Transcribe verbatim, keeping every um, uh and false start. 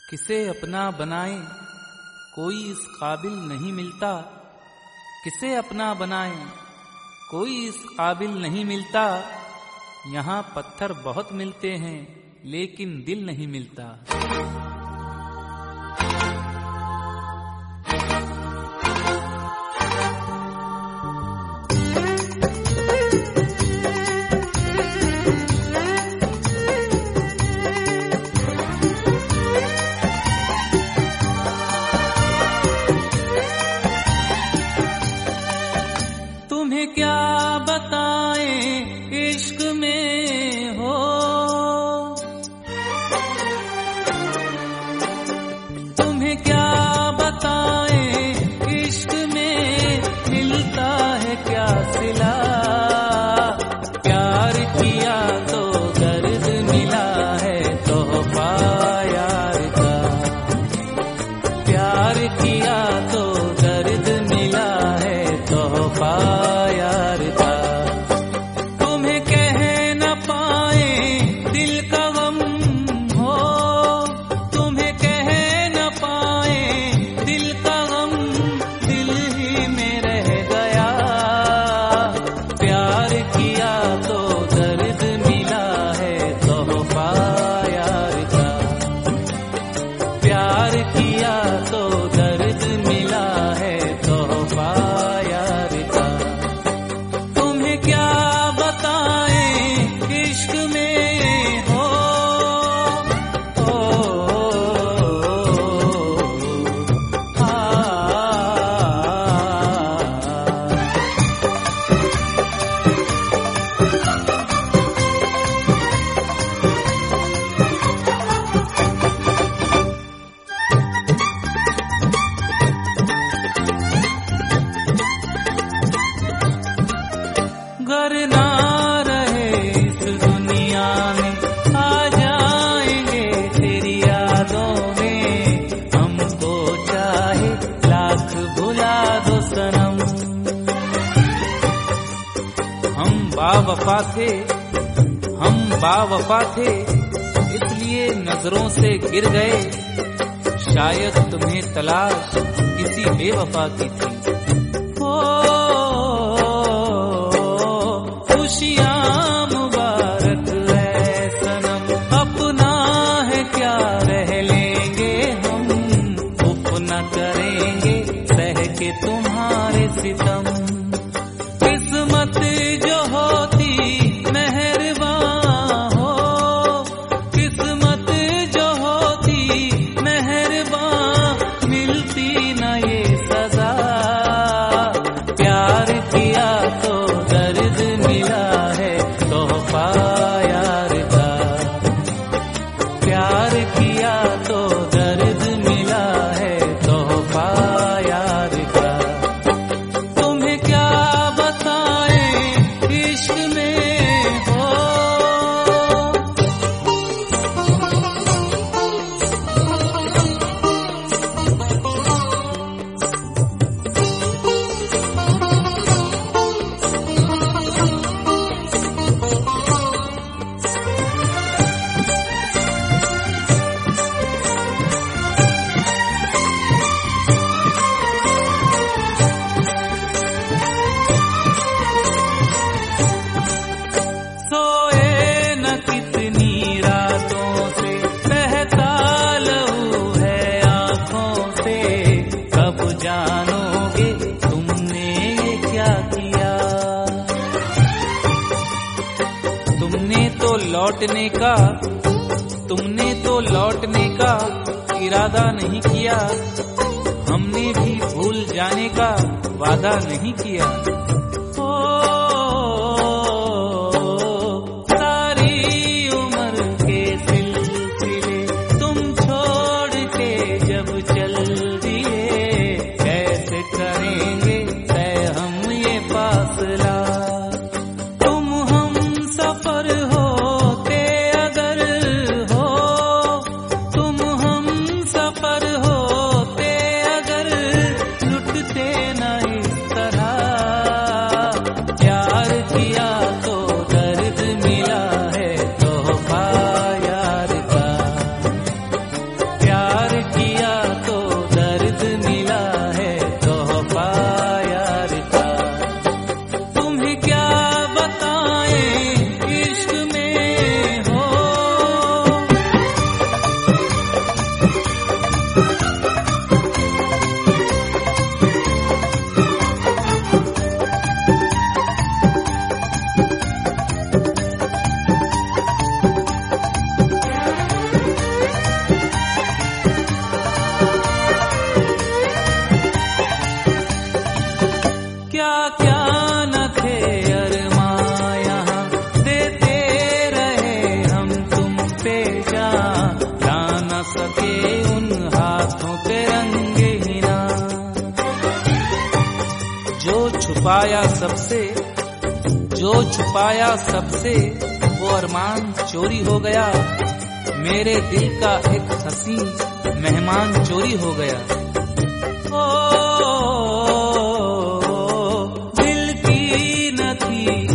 किसे अपना बनाए कोई इस काबिल नहीं मिलता, किसे अपना बनाए कोई इस काबिल नहीं मिलता। यहाँ पत्थर बहुत मिलते हैं लेकिन दिल नहीं मिलता। तुम्हें क्या बताएं इश्क में हो, तुम्हें क्या बताएं इश्क में मिलता है क्या सिला। प्यार किया तो दर्द मिला है तोहफा यार का, प्यार किया तो दर्द मिला है तोहफा यार का। तुम्हें कह न पाए दिल का गम हो, तुम्हें कह न पाए दिल का गम दिल ही में रह गया। प्यार किया तो दर्द मिला है तोहफा यार का, प्यार किया तो दर्द मिला है तोहफा यार का। तुम्हें क्या बताएं इश्क में हो, ओ, आ, घर ना रहे इस दुनिया में आ जाएंगे तेरी यादों में। हमको चाहे लाख भुला दो सनम, हम बावफा थे हम बावफा थे इसलिए नजरों से गिर गए। शायद तुम्हें तलाश किसी बेवफा की थी। ओ, खुशियाँ मुबारक है सनम, अपना है क्या रह लेंगे हम। उफ न करेंगे सह के तुम्हारे सितम। किस्मत जो होती मेहरबान हो, किस्मत जो होती मेहरबान मिलती न ये सजा। प्यार किया तो दर्द मिला है तोहफा यार का, प्यार किया तो दर्द मिला है तोहफा यार का। तुम्हें क्या बताएं इश्क में हो, सोए न कितनी रातों से बहता लहू है आँखों से। कब जानोगे तुमने ये क्या किया। तुमने तो लौटने का तुमने तो लौटने का इरादा नहीं किया। हमने भी भूल जाने का वादा नहीं किया। ओ, सारी उम्र के सिलसिले तुम छोड़ के जब चल दिए, कैसे करेंगे तय हम ये फासला। तुम हम सफर होते अगर हो, तुम हम सफर होते अगर लुटते न इस तरह। छुपाया सबसे, जो छुपाया सबसे वो अरमान चोरी हो गया। मेरे दिल का एक हंसी मेहमान चोरी हो गया। ओ, दिल की न थी